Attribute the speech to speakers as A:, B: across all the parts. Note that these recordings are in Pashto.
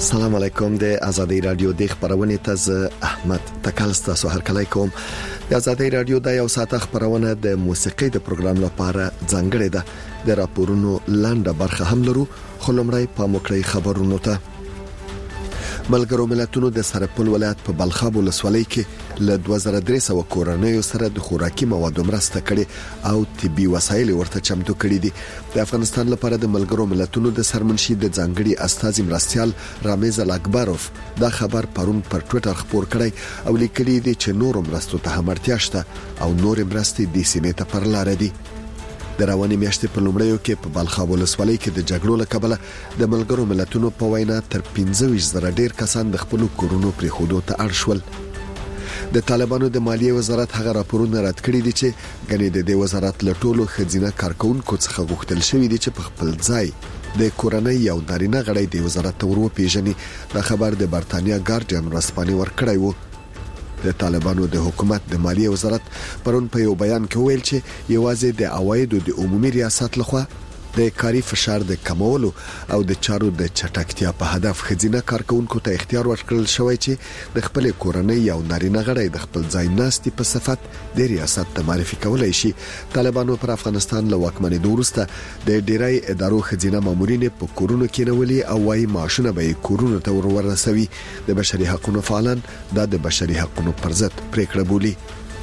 A: السلام علیکم د آزادۍ رادیو د خبرونه تز احمد تکلستا سو هر کله کوم د آزادۍ رادیو د یو ساعت خبرونه د موسیقي د پروګرام لپاره ځانګړې ده د راپورونو لاندې برخه هم لرو خلمړی په موکړی خبرونو ته ملګرو ملتونو د سرپل ولایت په بلخاب ولسوالۍ کې ل 2300 کورنیو سره د خوراکي موادو مرسته کړي او طبي وسایل ورته چمتو کړي دي د افغانستان لپاره د ملګرو ملتونو د سرمنشي د ځانګړي استازي مرستيال رامز الاکبروف دا خبر پرون پر ټوئیټر خبر کړی او لیکلي دي چې نور مرستو ته همړتیا شته او نور مرستې د سیمې ته پر لار دي د رواني میاشتې په لومړیو کې په بلخاب ولسوالۍ کې د جګړو له کبله د ملګرو ملتونو په وینا تر 15,000 ډیر کسان د خپل کورونو پرې خودو ته اړ شول د طالبانو د مالیې وزارت هغه راپورونه رد کړی دي چې غني د دې وزارت له ټولو خزینه کارکونکو څخه غوښتل شوی دي چې په خپل ځای د کورنۍ یو نارینه غړی د وزارت تورو پیژني د خبر د برتانیا ګارډین رسپانې ورکړی وو د طالبانو د حکومت د مالیې وزارت پرون په یو بیان کې ویل چې یوازې د عوایدو د عمومي ریاست لخوا د کاری فشار د کمولو او د چارو د چټکتیا په هدف خزینه کارکونکو ته اختیار ورکړل شوی چې د خپل کورنۍ یو نارینه غړی د خپل ځای ناستي په صفت د ریاست ته معرفي کولای شي طالبانو پر افغانستان له واکمنۍ وروسته د ډیری ادارو خزینه مامورین په کورونو کې نولي او وايي معاشونه به کورونو ته ورسوي د بشري حقوقو فعالان د بشري حقوقو پر ضد پریکړه بولي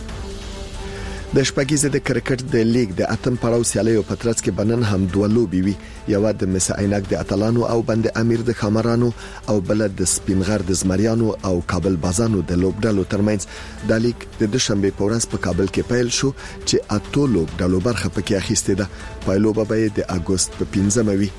A: د شپږیزه د کرکټ د لیګ د اتم پړاو سیالیو په ترڅ کې بنن هم دوه لوبي وي یو د مس عینک د اتلانو او بند امیر د خمرانو او بل د سپینغر د زمریانو او کابل بازانو د لوبډالو ترمنځ د لیګ د دوشنبه په ورځ په کابل کې پیل شو چې اته لوبډالو برخه پکې اخیسته ده پایلوبه به د اگست په 15 وي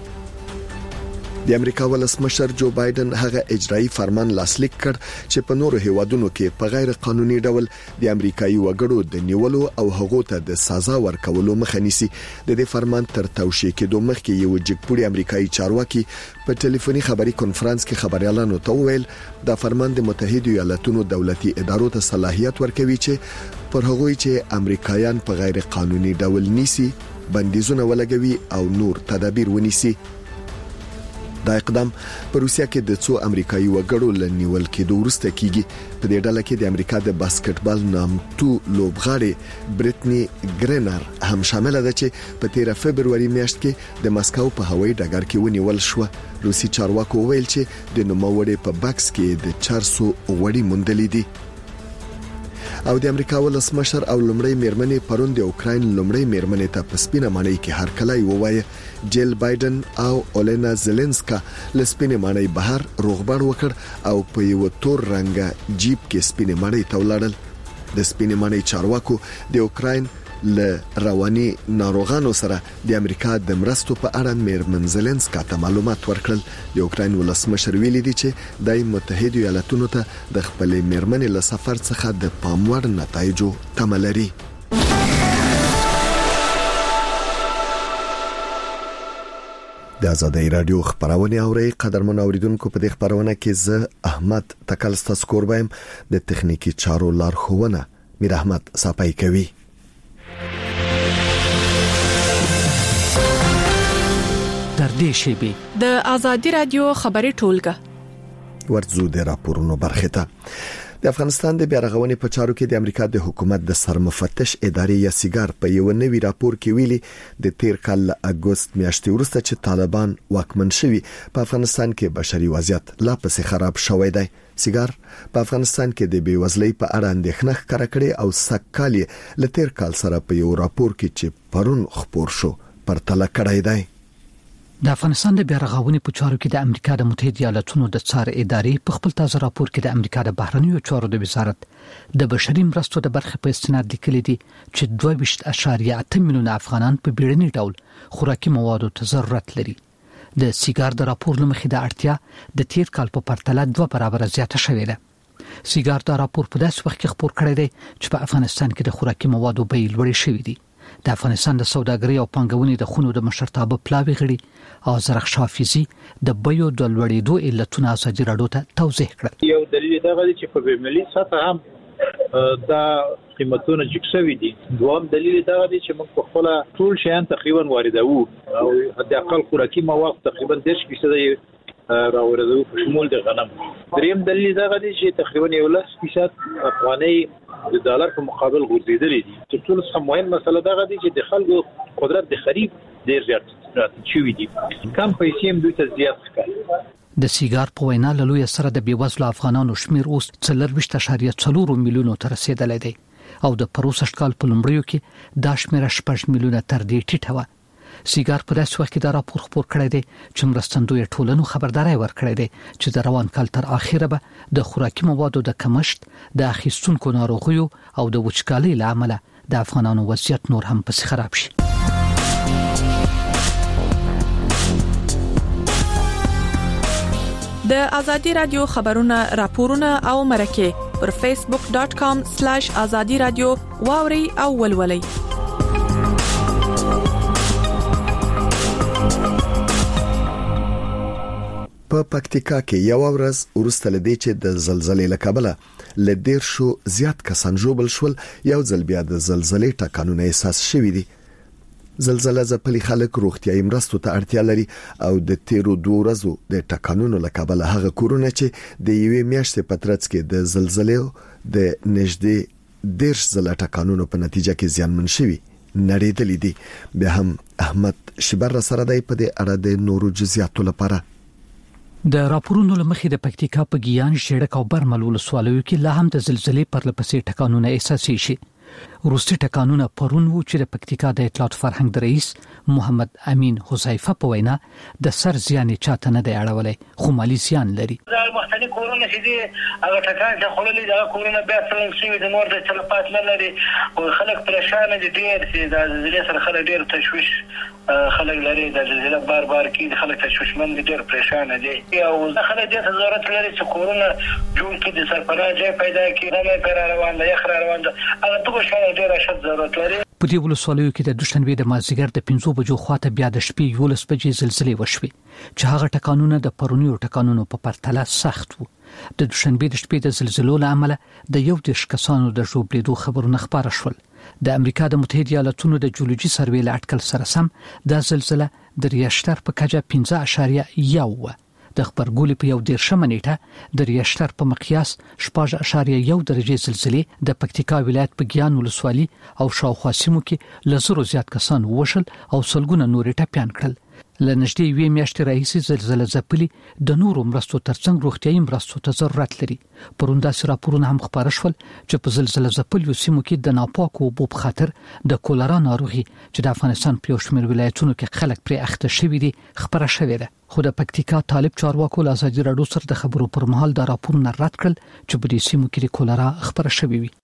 A: د امریکا ولسمشر جو بایدن هغه اجرایی فرمان لاسلیک کړ چې په نورو هیوادونو کې په غیر قانوني ډول د امریکایي وګړو د نیولو او هغو ته د سزا ورکولو مخه نیسي د دې فرمان تر توشیح کېدو مخکې یو جګپوړي امریکایي چارواکي په ټلیفوني خبري کانفرنس کې خبريالانو ته وویل دا فرمان د متحده ایالاتونو دولتي ادارو ته صلاحیت ورکوي چې پر هغوی چې امریکایان په غیر قانوني ډول نیسي بندیزونه ولګوي او نور تدابیر ونیسي دا اقدام په روسیا کې د څو امریکایي وګړو لنیول کېدو وروسته کیږي په دې ډله کې د امریکا د باسکټبال نامتو لوبغاړي بریټنی ګرینر هم شامل ده چې په 13 فبرवरी میاشت کې د مسکو په هوایي ډګر کې ونیول شو روسي چارواکو ویل چې د نوموړي په بکس کې د 400 وړي موندلې دي او د امریکا ولسمشر او لومړی میرمنې پرون د اوکراین لومړی میرمنې ته په سپینه معنی کې هر کله ووایي جیل بایدن او اولینا زيلنسکا لسپینه معنی بهر روغبړ وکړ او په یو تور رنګه جیب کې سپینه معنی تولاړل د سپینه معنی چارواکو د اوکراین له رواني ناروغانو سره د امریکا د مرستو په اړه میرمن زيلنسکا ته معلومات ورکړل د اوکراین ولسمشر ویلي دي چې د متحده ایالاتونو ته د خپل میرمنې له سفر څخه د پاموړ نتایجو تمه لري د آزادۍ رادیو خبرونه اوري قدرمن اوریدونکو په دې خبرونه کې زه احمد تکلستا سکوربایم د تخنیکی چارو لارښوونه میر احمد صاحب کوي
B: در دې شیبه
C: د آزادۍ رادیو خبري ټولګه
A: ورځو د راپورونو برخه ته د افغانستان د بیارغونې په چارو کې د امریکا د حکومت د سرمفتش ادارې یا سیګار په یو نوي راپور کې ویلي د تیر کال اگست میاشتې وروسته چې طالبان واکمن شوي په افغانستان کې بشري وضعیت لا پسې خراب شوی دی سیګار په افغانستان کې د بیوزلۍ په اړه اندېښنه ښکاره کړې او سکه‌کالي ل تیر کال سره په یو راپور کې چې پرون خبر شو پرتله کړی دی
B: د افغانستان د بیارغونې په چارو کې د امریکا د متحده ایالاتونو د څار ادارې په خپل تازه راپور کې د امریکا د بهرنیو چارو د وزارت د بشري مرستو د برخې په استناد لیکلي دي چې 22.8 میلیون افغانان په بیړني ډول خوراکي موادو ته ضرورت لري د سیګار د راپور لمخې د اړتیا د تیر کال په پرتله 2 برابر زیاته شوې ده سیګار د راپور په داس وخت کې خبر کړی دی چې په افغانستان کې د خوراکي موادو بیې لوړې شوې دي د افغانستان د سوداګرۍ او پانګونې د خونو د مشرتابه پلاوی غړي او زرخ حافظي د بیو د لوړېدو علتونه ازادي راډیو ته توضیح کړل
D: یو دلیل دا غواړي چې په ملي سطح هم دا قیمتونه جګسوي دي دوام دلیل دا غواړي چې موږ په خپل ټول شیان تقریبا واردوو او د اقل خوراکي مواد تقریبا 10% راوړو په شمول د غنم. دریم دلیل دا غدي چې تقریبا 11% افغاني د ډالر په مقابل غورځیدلې دي. چې ټول څه مهم مسله دا غدي چې د خلکو قدرت د خرید ډیر زیات شوی دي. کم پیسې هم دوی ته زیات ښکاري.
B: د سیګار په وینا له لوی سره د بیوزلو افغانانو شمیر اوس 4.4 میلیونو ته رسیدلی دی او د پروسږ کال په لومړیو کې دا شمیر 6 میلیونه تر دې ټیټه و. سیګار په داسې وخت کې دا راپور خپور کړی دی چې مرستندوی ټولنو خبرداري ورکړی دی چې د روان کال تر اخره به د خوراکي موادو د کمښت، د اخیستونکو ناروغیو او د وچکالۍ له امله د افغانانو وضعیت نور هم پسې خراب شي.
C: د ازادي رادیو خبرونه، راپورونه او مرکه پر facebook.com/azadi radio واوري او ولولي.
A: په پکتیکا کې یو ورځ وروسته لدې چې د زلزلې له کبله لدیر شو زیات کسان جوړ شول، یو ځل بیا د زلزلې ټکانونه احساس شوي دي. زلزلہ ځپلي خلک روغتیايي مرستو ته اړتیا لري او د تیرو 2 ورځو د ټکانونو له کبله هغه کورونه چې د یوې میاشتې په ترڅ کې د زلزلې د نږدې 10 زله ټکانونو په نتیجه کې زیانمن شوي نړیدلې دي. به هم احمد شبر سره دی په دې اړه د نورو جزئیاتو لپاره.
B: د راپورونو لمخې د پکتیکا په ګیان، شیړک او برمل ولسوالیو کې لا هم د زلزلې پر لپسې ټکانونه احساسي شي. روسي ټکانونه پرون و چې د پکتیکا د اطلاعات فرهنګ د رئیس محمد امین حذیفه په وینا د سر زیان چاته نه دی اړولې، خو مالی زیان لري.
E: دا مختلف کورونه چې دي هغه ټکان چې خلل دا کورونه بیا څنګه شي د نور د تلپات نه لري او خلک پریشان دي ډیر چې د زلزلې سره خلک ډیر تشويش خلک لري. د زلزلې بار کې خلک تشويشمن دي، ډیر پریشان دي او خلک د ضرورت لري چې کورونه جوړ کړي، د سرپناه ځای پیدا کړي، نه پر روان دي یخ روان دي هغه ټول شي ډیر شد ضرورت لري.
B: په دې ولسوالیو کې د دوشنبه د مازیګر د 5 بجو خواته بیا د شپې 11 بجې زلزلې وشوي چې هغه ټکانونه د پرونیو ټکانونو په پرتله سخت وو. د دوشنبه د شپې د زلزلو له امله د 11 کسانو د ژوبلیدو خبرونه خبره شول. د امریکا د متحده ایالاتونو د جیولوژي سروې له اټکل سره سم د زلزلہ د ریاشتر په کچه 15.1 و. د خبرګولې په 11 نیټه د ریاشتر په مقیاس 6.1 درجه زلزلې د پکتیکا ولایت په ګیان ولسوالي او شاوخوا سیمو کې لزرو زیات کسان وشل او سلګونه نورې ټپيان کړل. لنږدې یوې میاشتې راهیسې زلزلہ ځپلي د نورو مرستو ترڅنګ روغتیايي مرستو ته ضرورت لري. پروندا راپورونه هم خبره شول چې په زلزلہ ځپلو سیمو کې د ناپاکو اوبو په خاطر د کولرا ناروغي چې د افغانستان په شمیر ولایتونو کې خلک پرې اخته شوي دي خبره شوې ده. خو د پکتیکا طالب چارواکو له ازادي راډیو سره د خبرو پر مهال د راپورونه رد کړل چې په دې سیمو کې د کولرا خبره شوې وي.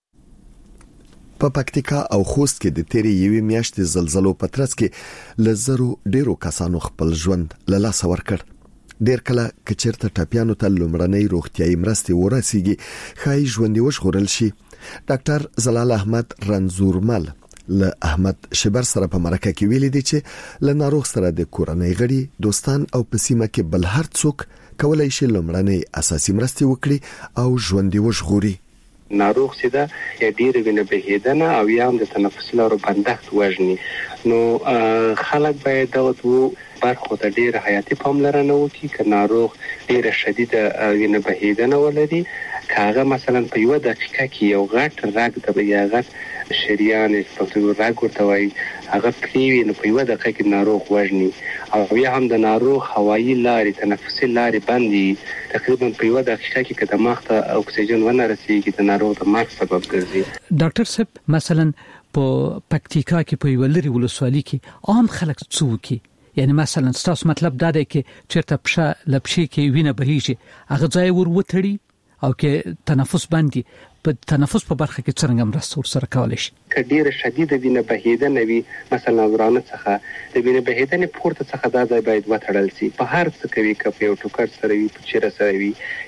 A: په پکتیکا او خوست کې د تیرې یوې میاشتې زلزلو په ترڅ کې لزرو ډیرو کسانو خپل ژوند له لاسه ورکړ. ډیر کله کچرته ټاپیانو ته لومړنۍ روغتیايي مرستې ورسیږي خای ژوندې وژغورل شي. ډاکټر زلال احمد رنزورمل له احمد شبر سره په مرکه کې ویلي دي چې له ناروغ سره د کورنۍ غړي، دوستان او په سیمه کې بل هر څوک کولای شي لومړنۍ اساسي مرستې وکړي او ژوندې وژغوري.
F: ناروغ چې دا یا ډیر وینه بهیدنه او یا د تنفس لارو بندښت وژني، نو خلک باید دغه برخو ته ډیر حیاتي پاملرنه وکړي. که ناروغ ډیر شدیده وینه بهیدنه ولري، کاغه مثلا په یو دقیقه کې یو غټ رګ د یا غټ شریان په رګ ورته وایي هغه پریوي، نو په یو دقیقه کې ناروغ وژني. او یا هم د ناروغ هوایي لارې تنفسي لارې بندي، تقریبا په یو دقیقه کې که دماغ ته اکسیجن ونه رسیږي د ناروغ د مرګ سبب ګرځي.
B: ډاکټر صاحب مثلا په پکتیکا کې په یو لري ولسوالي کې عام خلک څوکي، یعنی مثلا تاسو مطلب دا دی چې چیرته پښه لپشي کې وینه بهيږي هغه ځای ور وتړي او کې تنفس باندې په تنفس په برخه کې څنګه مرسته ورسره کولای شي.
F: کډیر شدیده وینه بهیدنه وي، مثلا ورانه څخه د وینه بهیدنه پورته څخه دا ځای باید وتړل شي. په هر څه کې کپ یو ټوکر سره وي، په چیرې سره وي،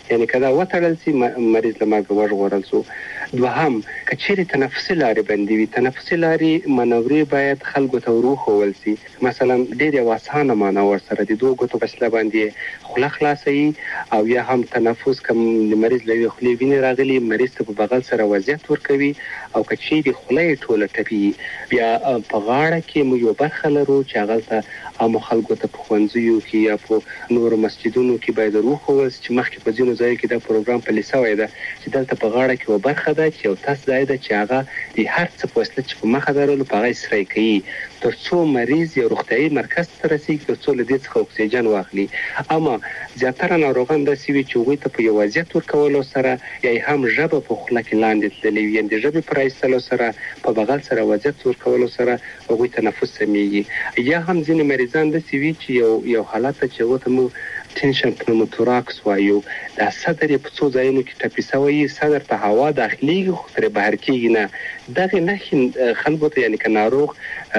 F: یعنی کدا وتړل سي مریض له مرګ وژغورل سو. دوهم کچېرې تنفسي لارې بندي وي، تنفسي لارې منورې باید خلکو ته وروښول سي. مثلا ډېر یو اسانه معنا ورسره د دوه ګوتو وسیله باندې خوله خلاصوي او یا هم تنفس کوم مریض له خولې وینې راغلي مریض ته په بغل سره وضعیت ورکوي او کچېرې خوله یې ټوله ټپي. بیا په غاړه کې موږ یو برخه لرو چې هغلته عامو خلکو ته په ښوونځیو کې یا په نورو مسجدونو کې باید وروښول سي چې مخکې په ځینو ځایو کې دا پروګرام پلی سوی ده چې دلته په غاړه کې یوه برخه ده چې یو تس ځای ده چې هغه د هر څه په وسیله چې په مخه درولو په هغه سری کوي تر څو مریض یو روغتیایي مرکز ته رسېږي تر څو له دې څخه اکسیجن واخلي. اما زیاتره ناروغان داسې وي چې هغوی ته په یو وضعیت ورکولو سره یا هم ژبه په خوله کې لاندې تللې وي، یعنې د ژبې په رایستلو سره په بغل سره وضعیت ورکولو سره هغوی تنفس سمیږي. یا هم ځینې مریضان داسې وي چې یو حالت ته چې هغو ته موږ ټینشن پنوموتوراکس وایو، دا صدر یې په څو ځایونو کې ټپي سوی، صدر ته هوا داخلېږي خو ترې بهر کېږي نه. دغې نښې خلکو ته یعنې که ناروغ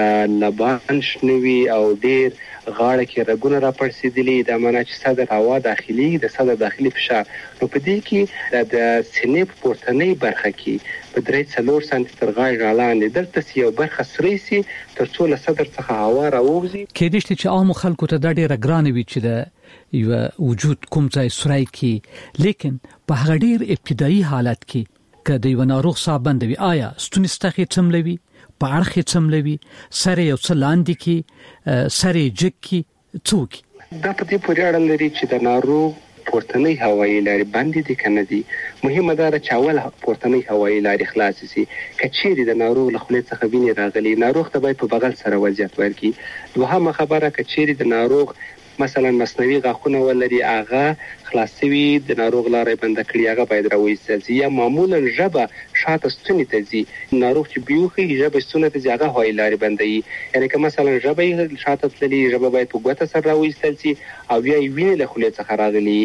F: لبان شنه وي او ډېر غاړه کې رګونه راپړسېدلي، دا معنا چې صدر هوا داخلېږي، د صدر داخلي فشار. نو په دې کې د سینې په پورتنۍ برخه کې په 3-4 سانتي تر غاړې رالاندې دلته یو برخه سرۍ سي تر څو له صدر څخه هوا راووځي.
B: کېدای شي چې عامو خلکو ته دا ډېره ګرانه وي چې د یو وجود کوم ځای سورای کې، لیکن په هغه ډېر ابتدایي حالت کې که د یو ناروغ ساه بندوي آیا ستونی ستخې څملوي، په اړخ څملوي، سر یو څه لاندې کې، سر جګ کې څوک
F: دا په دې پورې اړه لري چې د ناروغ پورتنۍ هوایي لارې بندې دي که نه دي. مهمه دا ده چې اول پورتنۍ هوایي لارې خلاصې سي. که چیرې د ناروغ له خولې څخه وینې راغلي ناروغ ته باید په بغل سره وضعیت ورکړي. دوهمه خبره که چیرې د ناروغ مثلا مصنوعي غاښونه ولري هغه خلاص شوي د ناروغ لارې بنده کړي هغه باید راوایستل سي. یا معمولا ژبه شاته ستوني ته ځي، ناروغ چې بیوخي ژبه ستوني ته ځي هغه هوایي لارې بندوي. یعنې که مثلا ژبه یې شاته تللي ژبه باید په ګوته سره راوایستل سي او یا یې وینې له خولې څخه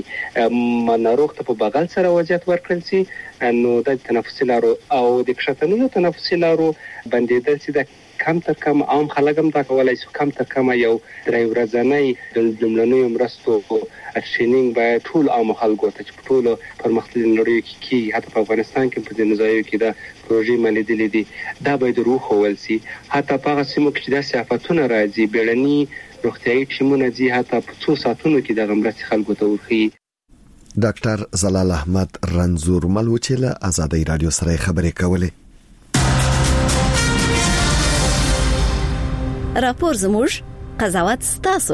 F: راغلي ناروغ ته په بغل سره وضعیت ورکړل سي. نو د تنفسي لارو او د کښتنیو تنفسي لارو بندېدل سي د کم تر کم عام خلک هم دا کولی شي کم تر کمه یو 3 ورځنۍ د لومړنیو مرستو اکشنینګ باید ټول عامو خلکو ته چې په ټولو پرمختللو نړیو کې کېږي، حتی په افغانستان کې په ځینو ځایو کې دا پروژې عملېدلې دي، دا باید وښول سي. حتی په هغه سیمو کې چې داسې افتونه راځي بیړني روغتیایي ټیمونه ځي حتی په څو ساعتونو کې دغه مرستې خلکو ته ورښیي.
A: ډاکټر زلال احمد رنځور مل و چې له آزادۍ رادیو سره خبرې کولې.
G: راپور زموږ قضاوت ستاسو.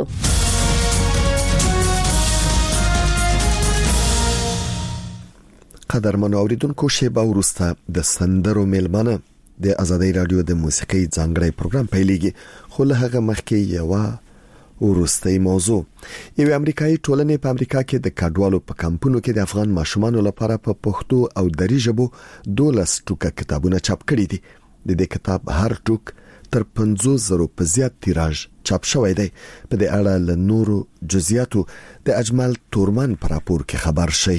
A: قدرمن اوریدونکو شیبه وروسته د سندرو میلمانه د آزادۍ رادیو د موسیقي ځانګړی پروګرام پیلېږي، خو له هغه مخکې یو وروستۍ موضوع. یو امریکایي ټولنې په امریکا کې د کډوالو په کمپونو کې د افغان ماشومانو لپاره په پښتو او دری ژبو 12 ټوکه کتابونه چاپ کړي دي. د دې کتاب هر ټوک تر 50,000 په زیات تیراژ چاپ شوی دی. په دې اړه له نورو جزئیاتو د اجمل تورمن پر راپور کې خبر شي.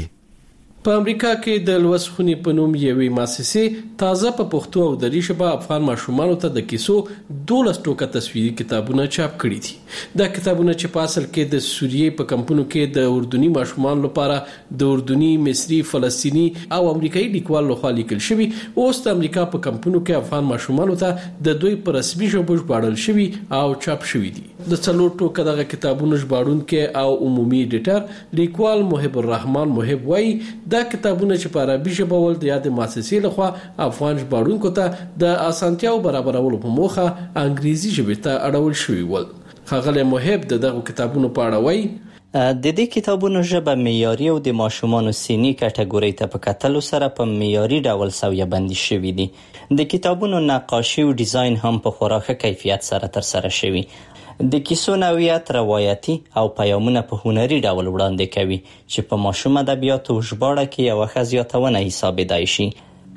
H: په امریکا کې د لوسخونی په نوم یوې مؤسسې تازه په پښتو او دری ژبه افغان ماشومانو ته د کیسو 12 ټوکه تصویري کتابونه چاپ کړي دي. دا کتابونه چې په اصل کې د سوریې په کمپونو کې د اردني ماشومانو لپاره د اردني، مصري، فلسطینی او امریکایي لیکوال لخوا لیکل شوی، اوس د امریکا په کمپونو کې افغان ماشومانو ته د دوی په رسمي ژبه ژباړل شوی او چاپ شوی دي. د 4 ټوکه دغه کتابونو ژباړونکي او عمومي ایډیټر لیکوال محب الرحمن محب وایي دا کتابونه چې په عربي ژبه ول د یاد مؤسسې لخوا افغان ژباړونکو ته د اسانتیاو برابرولو په موخه انګریزي ژبه ته اړول شوی ول. خغل محب دغه کتابونو په اړه وایي
I: د دې کتابونو ژبه معیاري او د ماشومانو سینی کټګوري ته په کتلو سره په معیاري ډول سویه بندي شوی دي. د کتابونو نقاشي او ډیزاین هم په خورا ښه کیفیت سره تر سره شوی. د کیسو نوعیت روایتي او پیغامونه په هنري ډول وړاندې کوي چې په ماشوم ادبیاتو ژباړه کې یو ښه زیاتونه حسابېدای شي.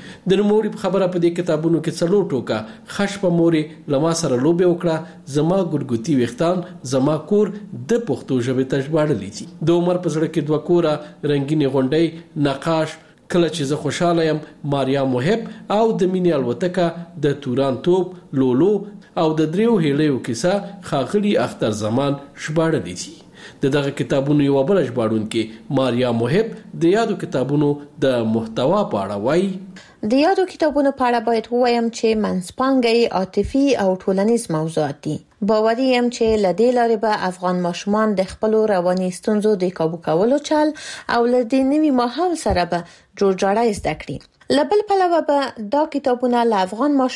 H: د نوموړي په خبره په دې کتابونو کې 4 ټوکه خش په مورې لما سره لوبه وکړه، زما ګورګوتی وختان، زما کور د پښتو ژبې ته ژباړلې دي. د عمر په زړه کې 2 کوره، رنگینې غونډۍ، نقاش، کله چې زه خوشاله یم، ماریا محب او د مینې الوتکه، د توران توپ، لولو او د دریو هیلیو کیسه خاغلی اختر زمان ژباړلې دي. دغه کتابونو یو بل ژباړونکې ماریا محب د یادو کتابونو د محتوا په اړه وایي.
J: د یادو کتابونو په اړه باید ووایم چې منځپانګه عاطفي او ټولنیز موضوعات دي. باوري یم چې لدې لارې به افغان ماشومان د خپل رواني ستونزو د کابو کولو چل او لدې نوي ماحول سره به جوړجاړی زده کړي. لبل پلوه به دا کتابونه له افغان